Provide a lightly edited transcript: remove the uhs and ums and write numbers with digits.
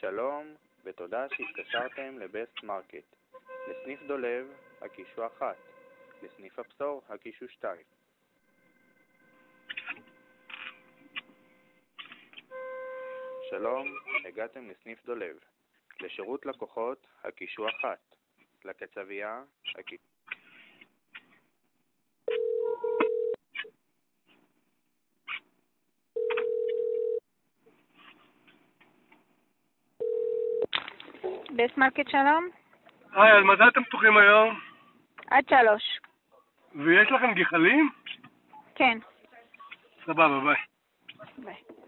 שלום ותודה שהתקשרתם לבסט מרקט. לסניף דולב, הקישו 1. לסניף הבשור, הקישו 2. שלום, הגעתם לסניף דולב. לשירות לקוחות, הקישו 1. לקצבייה, הקישו. בסט מרקט שלום. היי, על מתי אתם פתוחים היום? עד 3. ויש לכם גחלים? כן. סבבה, ביי. ביי.